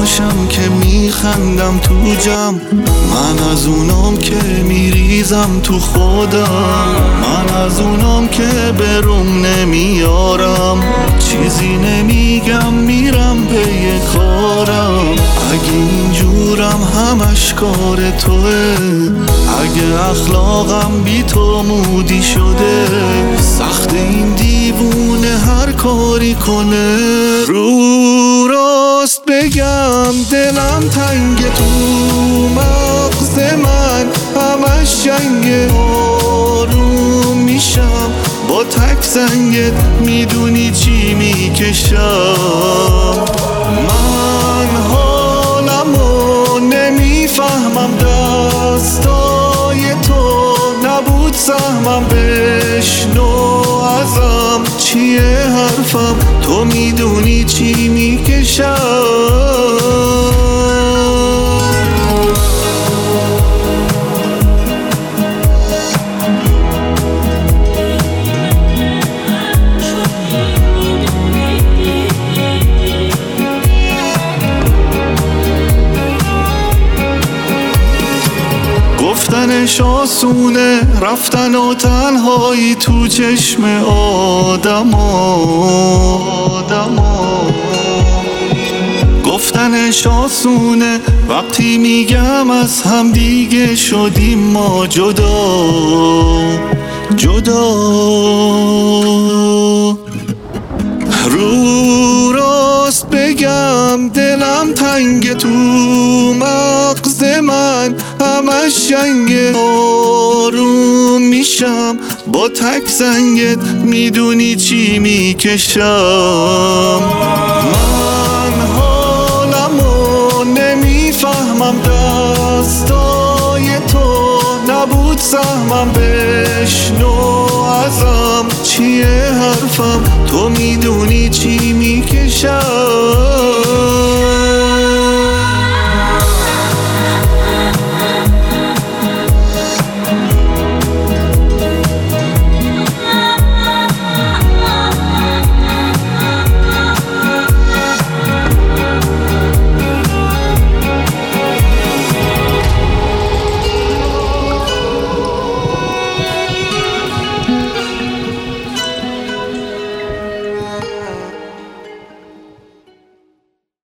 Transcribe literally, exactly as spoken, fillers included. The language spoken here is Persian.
باشم که میخندم تو جمع، من از اونام که میریزم تو خودم، من از اونام که بروم نمیارم، چیزی نمیگم میرم پی کارم. اگه اینجورم همش کار توه، اگه اخلاقم بی تو مودی شده، سخت این دیوونه هر کاری کنه. رو راست بگم دلم تنگ تو مغز من، همش جنگ آروم میشم با تک زنگت، میدونی چی میکشم. من حالمو نمیفهمم، دستای تو نبود سهمم، بشنو ازم چیه حرفم، تو میدونی چی میکشم. گفتنش آسونه، رفتن و تنهایی تو چشم آدما. گفتنش آسونه وقتی میگم از هم دیگه شدیم ما جدا جدا. رو راست بگم دلم تنگ تو مغز من، همش جنگ آروم میشم با تک زنگت، میدونی چی میکشم. من حالمو نمیفهمم، دستای تو نبود سهمم، بشنو ازم چیه حرفم، تو میدونی چی میکشم.